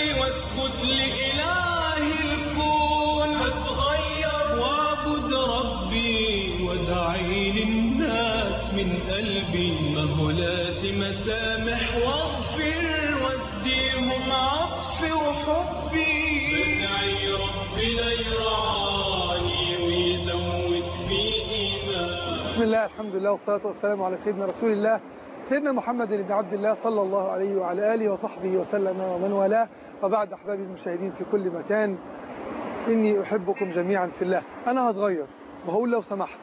واسجد لإله الكون فتغير واعبد ربي وادعي للناس من قلبي ما هو لازم اسامح واغفر واديهم عطفي وحبي بدعي ربنا يرعاني ويزود في إيمان. بسم الله الحمد لله والصلاة والسلام على سيدنا رسول الله سيدنا محمد بن عبد الله صلى الله عليه وعلى آله وصحبه وسلم ومن والاه. وبعد أحبابي المشاهدين في كل مكان، إني أحبكم جميعا في الله. أنا هتغير وهقول لو سمحت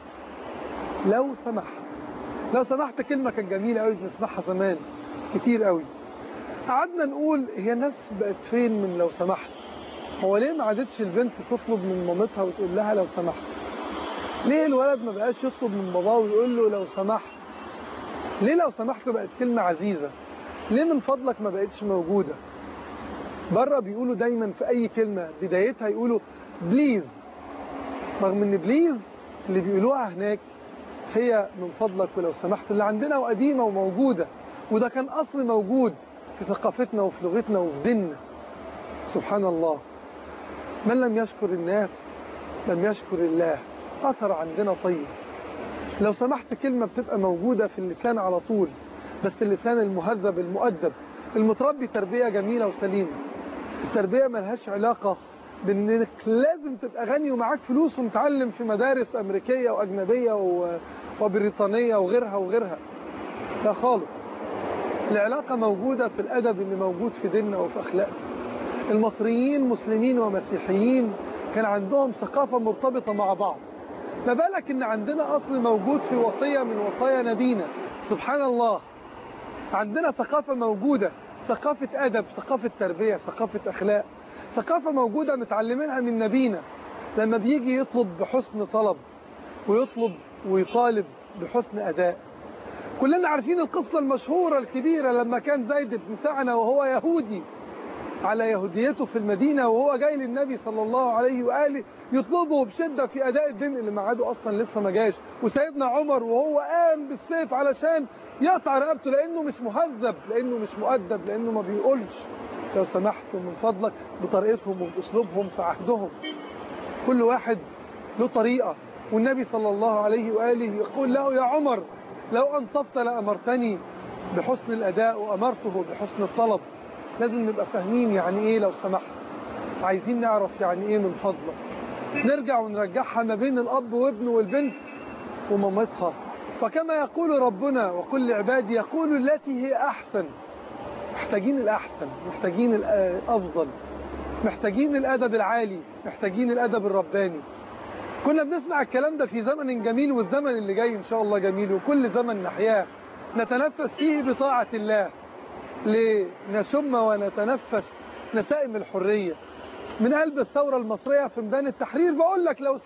لو سمحت. كلمة كانت جميلة قوي بنسمعها زمان كتير قوي. قعدنا نقول هي الناس بقت فين من لو سمحت؟ هو ليه ما عادتش البنت تطلب من مامتها وتقول لها لو سمحت؟ ليه الولد ما بقاش يطلب من باباه ويقول له لو سمحت؟ ليه لو سمحت بقت كلمة عزيزة؟ ليه من فضلك ما بقتش موجودة؟ بره بيقولوا دايما في أي كلمة بدايتها يقولوا بليز، رغم ان بليز اللي بيقولوها هناك هي من فضلك ولو سمحت اللي عندنا وقديمة وموجودة، وده كان أصل موجود في ثقافتنا وفي لغتنا وفي ديننا. سبحان الله، من لم يشكر الناس لم يشكر الله. أثر عندنا طيب. لو سمحت كلمة بتبقى موجودة في اللسان على طول، بس اللسان المهذب المؤدب المتربي تربية جميلة وسليمة. التربية ملهاش علاقة بأنك لازم تبقى غني ومعاك فلوس ومتعلم في مدارس أمريكية وأجنبية وبريطانية وغيرها. لا خالص. العلاقة موجودة في الأدب اللي موجود في ديننا وفي أخلاقنا. المصريين مسلمين ومسيحيين كان عندهم ثقافة مرتبطة مع بعض، ما بالك ان عندنا اصل موجود في وصية من وصايا نبينا. سبحان الله، عندنا ثقافة موجودة، ثقافة ادب، ثقافة تربية، ثقافة اخلاق، ثقافة موجودة متعلمينها من نبينا. لما بيجي يطلب بحسن طلب ويطلب ويطالب بحسن اداء. كلنا عارفين القصة المشهورة الكبيرة لما كان زيد بن سعنة وهو يهودي على يهوديته في المدينة، وهو جاي للنبي صلى الله عليه وآله يطلبه بشدة في أداء الدين اللي ميعاده أصلا لسه ما جاش. وسيدنا عمر وهو قام بالسيف علشان يقطع رقبته لأنه مش مهذب، لأنه مش مؤدب، لأنه ما بيقولش لو سمحت من فضلك بطريقتهم وبأسلوبهم في عهدهم. كل واحد له طريقة، والنبي صلى الله عليه وآله يقول له يا عمر لو أنصفت لأمرتني بحسن الأداء وأمرته بحسن الطلب. لازم نبقى فاهمين يعني ايه لو سمحت، عايزين نعرف يعني ايه من فضلك. نرجع ونرجعها ما بين الاب وابنه والبنت ومامتها. فكما يقول ربنا وكل لعبادي يقول التي هي احسن. محتاجين الاحسن، محتاجين الافضل، محتاجين الادب العالي، محتاجين الادب الرباني. كنا بنسمع الكلام ده في زمن جميل، والزمن اللي جاي ان شاء الله جميل، وكل زمن نحياه نتنفس فيه بطاعة الله لنشم ونتنفس نسائم الحرية من قلب الثورة المصرية في ميدان التحرير. بقول لك لو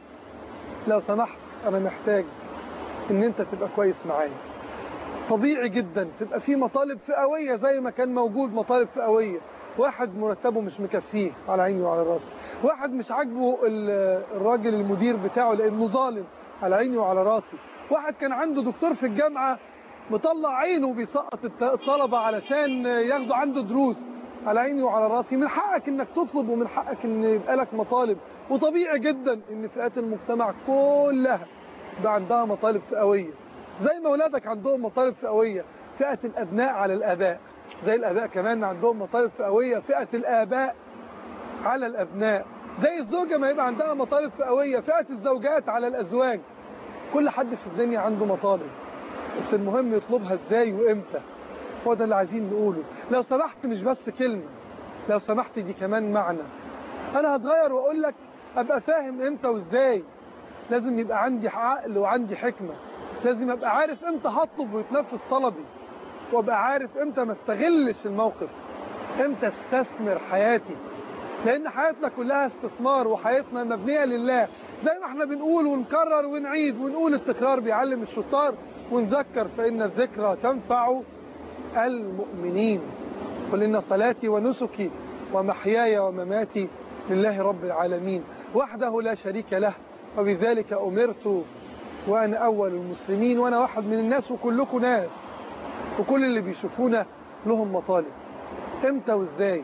سمحت أنا محتاج إن أنت تبقى كويس معايا. طبيعي جدا تبقى في مطالب فئوية زي ما كان موجود مطالب فئوية. واحد مرتبه مش مكفيه على عيني وعلى راسي، واحد مش عاجبه الراجل المدير بتاعه لأنه ظالم على عيني وعلى راسي، واحد كان عنده دكتور في الجامعة مطلع عينه بيسقط الطلبة علشان ياخدوا عنده دروس على عيني وعلى راسي. من حقك انك تطلب ومن حقك ان يبقى لك مطالب، وطبيعي جدا ان فئات المجتمع كلها بقى عندها مطالب فئوية زي ما اولادك عندهم مطالب فئوية. فئة الابناء على الاباء، زي الاباء كمان عندهم مطالب فئوية. فئة الاباء على الابناء، زي الزوجة ما يبقى عندها مطالب فئوية. فئة الزوجات على الازواج. كل حد في الدنيا عنده مطالب، بس المهم يطلبها ازاي وامتى. هو ده اللي عايزين نقوله. لو سمحت مش بس كلمة، لو سمحت دي كمان معنى. انا هتغير واقول لك ابقى فاهم امتى وازاي. لازم يبقى عندي عقل وعندي حكمة. لازم ابقى عارف امتى هطلب ويتنفذ طلبي، وابقى عارف امتى ما استغلش الموقف، امتى استثمر حياتي، لان حياتنا كلها استثمار وحياتنا مبنية لله. زي ما احنا بنقول ونكرر ونعيد ونقول التكرار بيعلم الشطار، ونذكر فإن الذكرى تنفع المؤمنين. قل إن صلاتي ونسكي ومحياي ومماتي لله رب العالمين وحده لا شريك له وبذلك أمرت وأنا أول المسلمين. وأنا واحد من الناس وكلكم ناس، وكل اللي بيشوفونا لهم مطالب. امتى وازاي؟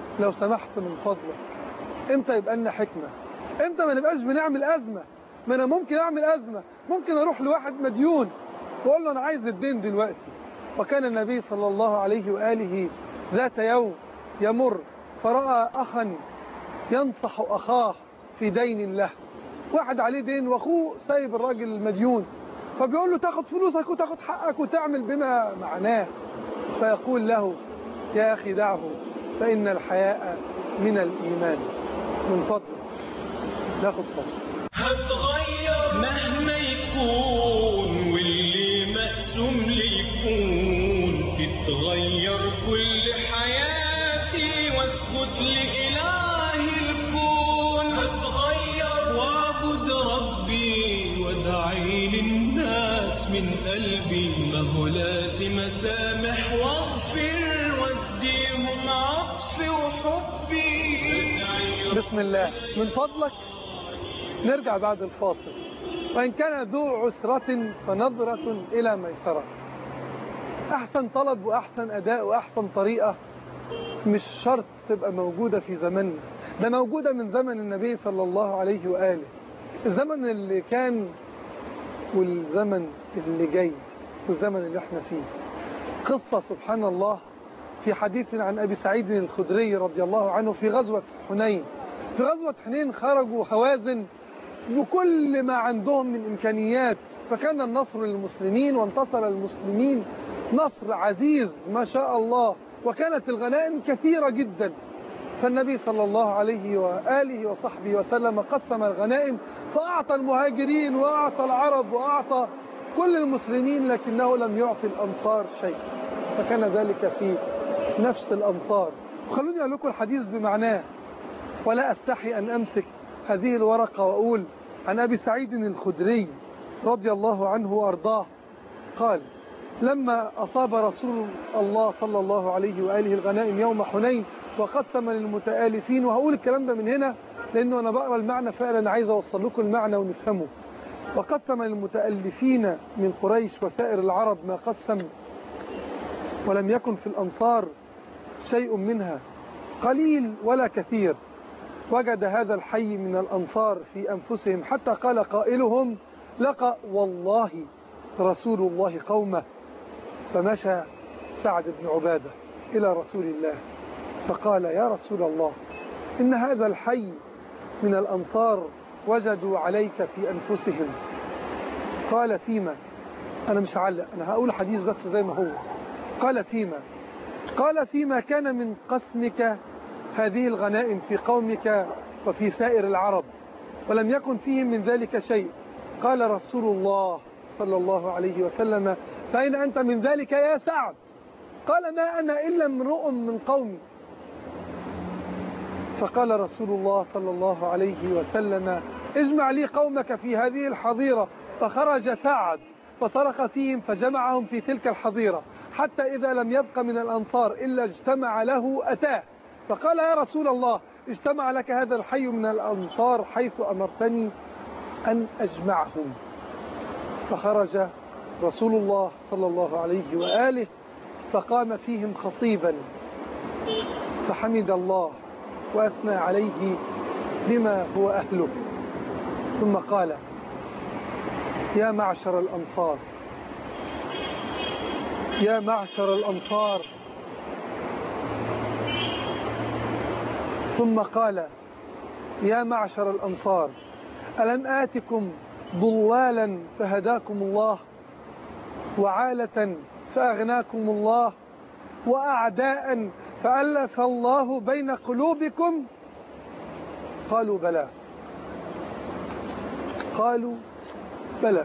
لو سمحت من فضلك. امتى يبقى لنا حكمة؟ امتى ما نبقاش بنعمل أزمة؟ ما أنا ممكن أعمل أزمة، ممكن أروح لواحد مديون وأقول له أنا عايز الدين دلوقتي. وكان النبي صلى الله عليه وآله ذات يوم يمر فرأى أخا ينصح أخاه في دين له. واحد عليه دين وأخوه سايب الراجل المديون، فبيقول له تاخد فلوسك وتاخد حقك وتعمل بما معناه. فيقول له يا أخي دعه فإن الحياء من الإيمان. من فضلك ناخد فضل. هتغير مهما يكون واللي مقسوم لي يكون، تتغير كل حياتي واسجد لإله الكون. هتغير واعبد ربي وادعي للناس من قلبي، ما هو لازم اسامح واغفر واديهم عطفي وحبي. بسم الله. من فضلك نرجع بعد الفاصل. وإن كان ذو عسرة فنظرة إلى ميسرة. أحسن طلب وأحسن أداء وأحسن طريقة مش شرط تبقى موجودة في زمننا، ده موجودة من زمن النبي صلى الله عليه وآله. الزمن اللي كان والزمن اللي جاي والزمن اللي احنا فيه. قصة سبحان الله في حديث عن أبي سعيد الخدري رضي الله عنه في غزوة حنين. في غزوة حنين خرجوا هوازن بكل ما عندهم من إمكانيات، فكان النصر للمسلمين وانتصر المسلمين نصر عزيز ما شاء الله، وكانت الغنائم كثيرة جدا. فالنبي صلى الله عليه وآله وصحبه وسلم قسم الغنائم، فأعطى المهاجرين وأعطى العرب وأعطى كل المسلمين، لكنه لم يعطي الأنصار شيء، فكان ذلك في نفس الأنصار. وخلوني أقول لكم الحديث بمعناه، ولا أستحي أن أمسك هذه الورقة وأقول عن أبي سعيد الخدري رضي الله عنه وأرضاه قال: لما أصاب رسول الله صلى الله عليه وآله الغنائم يوم حنين وقسم للمتآلفين، وهقول الكلام ده من هنا لأنه أنا بقرأ المعنى فعلا عايز أوصل لكم المعنى ونفهمه. وقسم للمتألفين من قريش وسائر العرب ما قسم، ولم يكن في الأنصار شيء منها قليل ولا كثير. وجد هذا الحي من الأنصار في أنفسهم حتى قال قائلهم: لقى والله رسول الله قومه. فمشى سعد بن عبادة إلى رسول الله فقال: يا رسول الله، إن هذا الحي من الأنصار وجدوا عليك في أنفسهم. قال: فيما؟ أنا مش علق، أنا هقول حديث بس زي ما هو. قال: فيما؟ قال: فيما كان من قسمك هذه الغنائم في قومك وفي سائر العرب، ولم يكن فيهم من ذلك شيء. قال رسول الله صلى الله عليه وسلم: فأين أنت من ذلك يا سعد؟ قال: ما أنا إلا امرؤ من قومي. فقال رسول الله صلى الله عليه وسلم: اجمع لي قومك في هذه الحظيرة. فخرج سعد فصرخ فيهم فجمعهم في تلك الحظيرة، حتى إذا لم يبق من الأنصار إلا اجتمع له أتاه فقال: يا رسول الله، اجتمع لك هذا الحي من الأنصار حيث أمرتني أن أجمعهم. فخرج رسول الله صلى الله عليه وآله فقام فيهم خطيبا فحمد الله وأثنى عليه بما هو أهله، ثم قال: يا معشر الأنصار، يا معشر الأنصار. ثم قال: يا معشر الأنصار، ألم آتكم ضلالا فهداكم الله، وعالة فأغناكم الله، وأعداء فألف الله بين قلوبكم؟ قالوا: بلى. قالوا: بلى.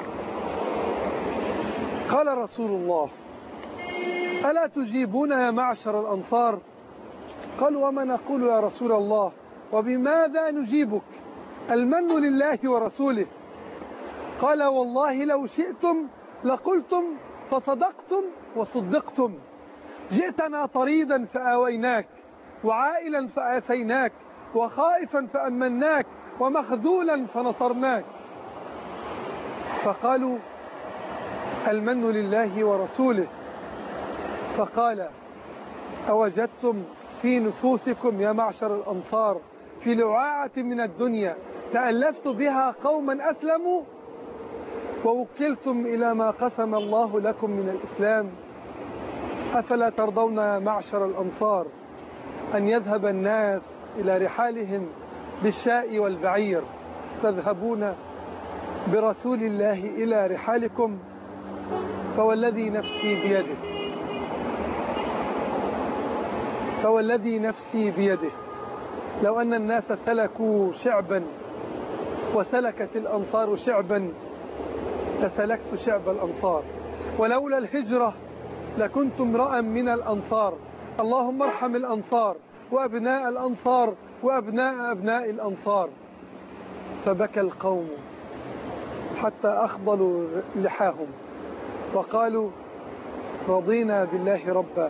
قال رسول الله: ألا تجيبون يا معشر الأنصار؟ قالوا: وما نقول يا رسول الله؟ وبماذا نجيبك؟ المن لله ورسوله. قال: والله لو شئتم لقلتم فصدقتم وصدقتم. جئتنا طريدا فآويناك، وعائلا فآسيناك، وخائفا فأمناك، ومخذولا فنصرناك. فقالوا: المن لله ورسوله. فقال: أوجدتم في نفوسكم يا معشر الأنصار في لعاعة من الدنيا تألفت بها قوما أسلموا ووكلتم إلى ما قسم الله لكم من الإسلام. أفلا ترضون يا معشر الأنصار أن يذهب الناس إلى رحالهم بالشاء والبعير، تذهبون برسول الله إلى رحالكم؟ فوالذي نفسي بيده لو أن الناس سلكوا شعبا وسلكت الأنصار شعبا لسلكت شعب الأنصار، ولولا الهجرة لكنت امرأ من الأنصار. اللهم ارحم الأنصار وأبناء الأنصار وأبناء أبناء الأنصار. فبكى القوم حتى أخضلوا لحاهم وقالوا رضينا بالله ربا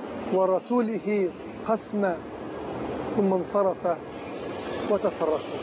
ورسوله قسما، ثم انصرف وتصرفوا.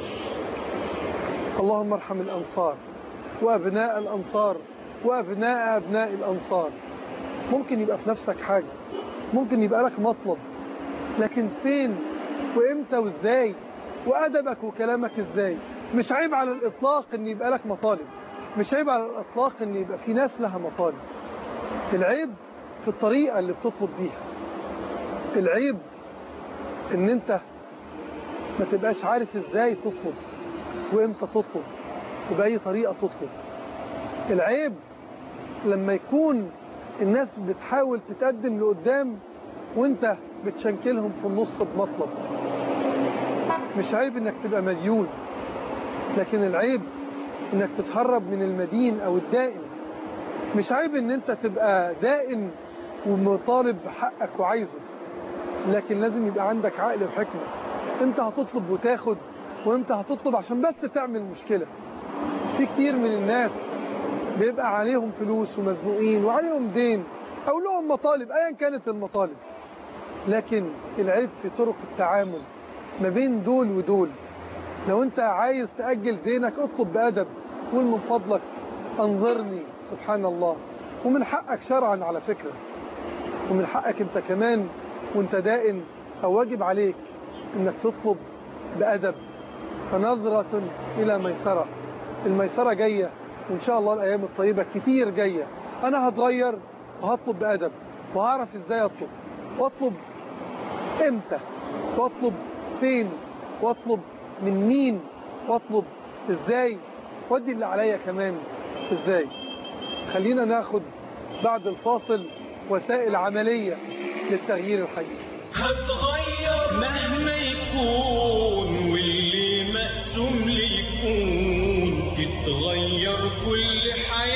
اللهم ارحم الأنصار وأبناء الأنصار وأبناء أبناء الأنصار. ممكن يبقى في نفسك حاجة، ممكن يبقى لك مطلب، لكن فين وإمتى وإزاي وأدبك وكلامك إزاي؟ مش عيب على الإطلاق إن يبقى لك مطالب، مش عيب على الإطلاق إن يبقى في ناس لها مطالب. العيب في الطريقة اللي بتطلب بيها، العيب إن أنت ما تبقاش عارف إزاي تطلب وإمتى تطلب وبأي طريقة تطلب. العيب لما يكون الناس بتحاول تتقدم لقدام وانت بتشنكلهم في النص بمطلب. مش عيب انك تبقى مديون، لكن العيب انك تتهرب من المدين او الدائن. مش عيب ان انت تبقى دائن ومطالب بحقك وعايزه، لكن لازم يبقى عندك عقل وحكمة. انت هتطلب وتاخد، وانت هتطلب عشان بس تعمل مشكلة. في كتير من الناس بيبقى عليهم فلوس ومزنوقين وعليهم دين او لهم مطالب ايا كانت المطالب، لكن العيب في طرق التعامل ما بين دول ودول. لو انت عايز تأجل دينك اطلب بأدب، قول من فضلك انظرني. سبحان الله، ومن حقك شرعا على فكرة، ومن حقك انت كمان وانت دائن او واجب عليك انك تطلب بأدب. فنظرة الى ميسرة، الميسرة جاية وإن شاء الله الأيام الطيبة كتير جاية. أنا هتغير وهطلب بأدب وهعرف إزاي أطلب، وأطلب إمتى، وأطلب فين، وأطلب من مين، وأطلب إزاي، وأدي اللي عليا كمان إزاي. خلينا ناخد بعد الفاصل وسائل عملية للتغيير الحقيقي. هتغير مهما يكون واللي مقسوم لي يكون، تتغير كل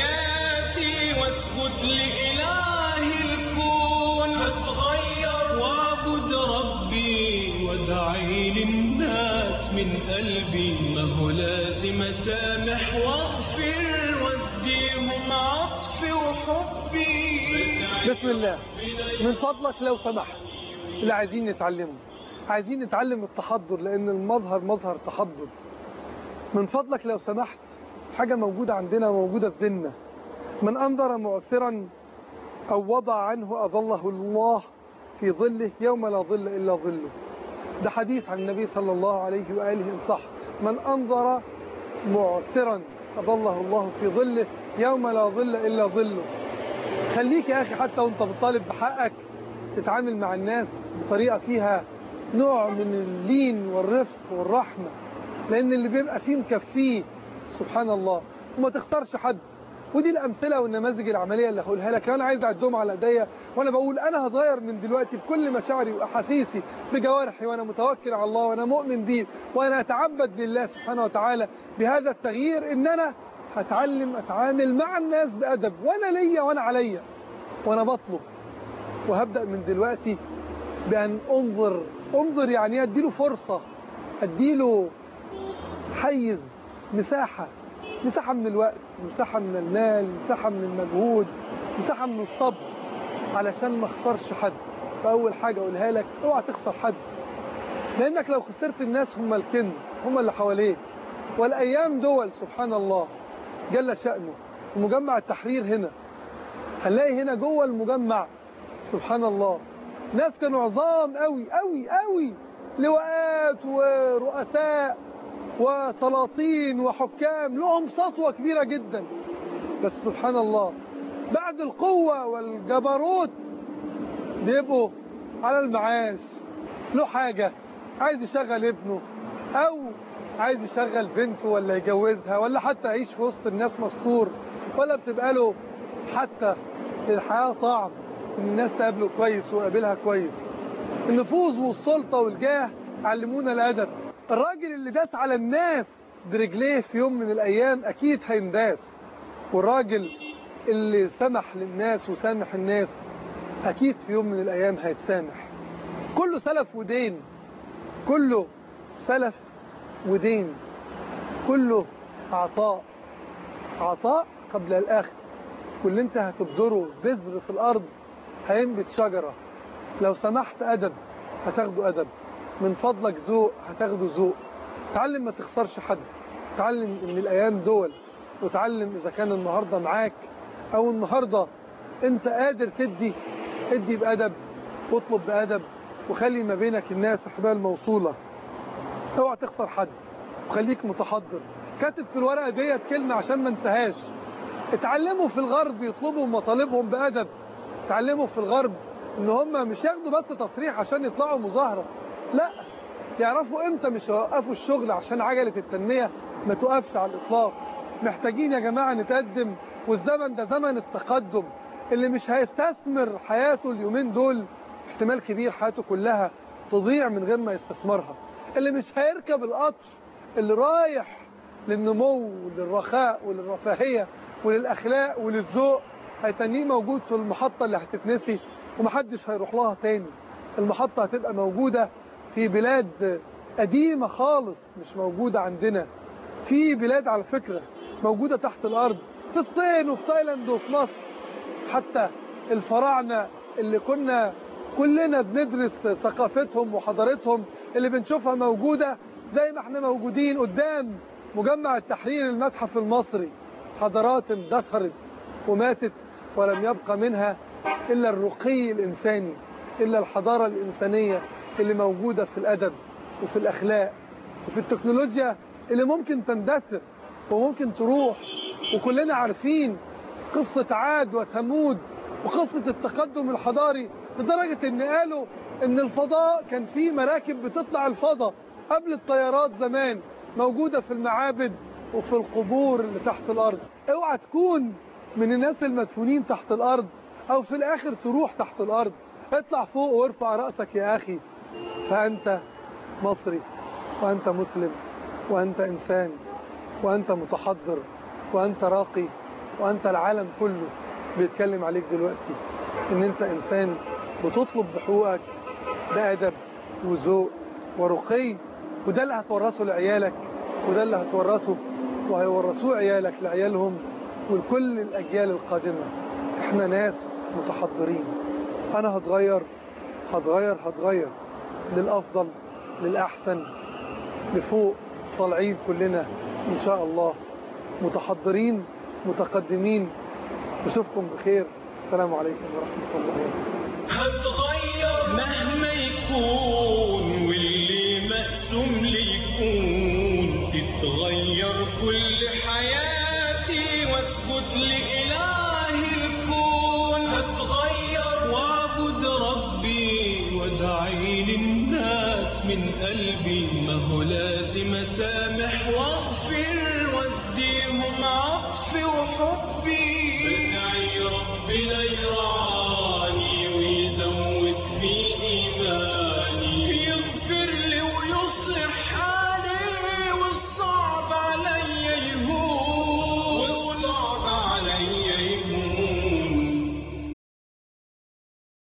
حياتي واسجد لإله الكون. هتغير واعبد ربي وادعي للناس من قلبي، ما هو لازم اسامح واغفر واديهم عطفي وحبي. بسم الله، من فضلك لو سمحت اللي عايزين نتعلمه، عايزين نتعلم التحضر لأن المظهر مظهر تحضر. من فضلك لو سمحت، حاجة موجودة عندنا وموجودة في ديننا: من أنظر معسرا أو وضع عنه أظله الله في ظله يوم لا ظل إلا ظله. ده حديث عن النبي صلى الله عليه وآله إن صح. من أنظر معسرا أظله الله في ظله يوم لا ظل إلا ظله. خليك يا أخي حتى وانت بتطالب بحقك تتعامل مع الناس بطريقة فيها نوع من اللين والرفق والرحمة، لأن اللي بيبقى فيه مكفيه. سبحان الله. وما تختارش حد. ودي الأمثلة والنماذج العملية اللي هقولها لك أنا عايز أعدهم على ايديا وأنا بقول أنا هتغير من دلوقتي بكل مشاعري وأحاسيسي بجوارحي، وأنا متوكل على الله وأنا مؤمن بيه، وأنا أتعبد لله سبحانه وتعالى بهذا التغيير، إن أنا هتعلم أتعامل مع الناس بأدب، وأنا ليا وأنا عليا وأنا بطلب. وهبدأ من دلوقتي بأن أنظر يعني أديله فرصة، أديله حيز، مساحة من الوقت، مساحة من المال، مساحة من المجهود، مساحة من الصبر، علشان ما اخسرش حد. فأول حاجة أقولها لك: اوعى تخسر حد، لأنك لو خسرت الناس هم الكنز، هم اللي حواليك. والأيام دول سبحان الله جل شأنه. ومجمع التحرير هنا، هنلاقي هنا جوه المجمع سبحان الله ناس كانوا عظام قوي قوي قوي، لواءات ورؤساء وسلاطين وحكام لهم سطوة كبيرة جدا، بس سبحان الله بعد القوة والجبروت بيبقوا على المعاش، له حاجة عايز يشغل ابنه أو عايز يشغل بنته ولا يجوزها ولا حتى يعيش في وسط الناس مستور، ولا بتبقى له حتى الحياة طعم إن الناس تقابله كويس وقابلها كويس. النفوذ والسلطة والجاه علمونا الأدب. الراجل اللي داس على الناس برجليه في يوم من الأيام أكيد هينداس، والراجل اللي سمح للناس وسامح الناس أكيد في يوم من الأيام هيتسامح. كله سلف ودين، كله سلف ودين، كله عطاء، عطاء قبل الآخر. واللي انت هتبذره بذر في الأرض هينبت شجرة. لو سمحت أدب هتاخده أدب، من فضلك ذوق هتاخده ذوق. تعلم ما تخسرش حد، تعلم ان الأيام دول، وتعلم إذا كان النهاردة معاك أو النهاردة انت قادر تدي، ادي بأدب واطلب بأدب، وخلي ما بينك الناس حبال موصولة. اوعى تخسر حد وخليك متحضر. كاتب في الورقة ديت كلمة عشان ما انتهاش. اتعلموا في الغرب يطلبوا مطالبهم بأدب. اتعلموا في الغرب ان هم مش ياخدوا بس تصريح عشان يطلعوا مظاهرة، لا، يعرفوا امتى مش هيوقفوا الشغل عشان عجلة التنمية ما توقفش على الإطلاق. محتاجين يا جماعة نتقدم، والزمن ده زمن التقدم. اللي مش هيستثمر حياته اليومين دول احتمال كبير حياته كلها تضيع من غير ما يستثمرها. اللي مش هيركب القطر اللي رايح للنمو وللرخاء وللرفاهية وللأخلاق وللذوق هيتنيه موجود في المحطة اللي هتتنسي ومحدش هيروح لها تاني. المحطة هتبقى موجودة في بلاد قديمة خالص مش موجودة عندنا، في بلاد على فكرة موجودة تحت الأرض، في الصين وفي تايلاند وفي مصر. حتى الفراعنة اللي كنا كلنا بندرس ثقافتهم وحضارتهم اللي بنشوفها موجودة زي ما احنا موجودين قدام مجمع التحرير المتحف المصري. حضارات اندثرت وماتت ولم يبقى منها إلا الرقي الإنساني، إلا الحضارة الإنسانية اللي موجودة في الأدب وفي الأخلاق وفي التكنولوجيا اللي ممكن تندثر وممكن تروح. وكلنا عارفين قصة عاد وثمود وقصة التقدم الحضاري، لدرجة ان قالوا ان الفضاء كان فيه مراكب بتطلع الفضاء قبل الطيارات زمان، موجودة في المعابد وفي القبور اللي تحت الأرض. اوعى تكون من الناس المدفونين تحت الأرض أو في الآخر تروح تحت الأرض. اطلع فوق وارفع رأسك يا أخي، فأنت مصري وأنت مسلم وأنت إنسان وأنت متحضر وأنت راقي، وأنت العالم كله بيتكلم عليك دلوقتي إن أنت إنسان بتطلب بحقوقك بأدب وذوق ورقي. وده اللي هتورثه لعيالك، وده اللي هتورثه وهيورثوه عيالك لعيالهم ولكل الأجيال القادمة. احنا ناس متحضرين. أنا هتغير للأفضل للأحسن لفوق، طالعين كلنا إن شاء الله متحضرين متقدمين. نشوفكم بخير. السلام عليكم ورحمة الله وبركاته. هتغير مهما يكون واللي مقسوم لي يكون، تتغير كل حياتي واسجد لإله الكون. هتغير واعبد ربي وادعي للناس من قلبي، ما هو لازم اسامح واغفر واديهم عطفي وحبي. بدعي ربي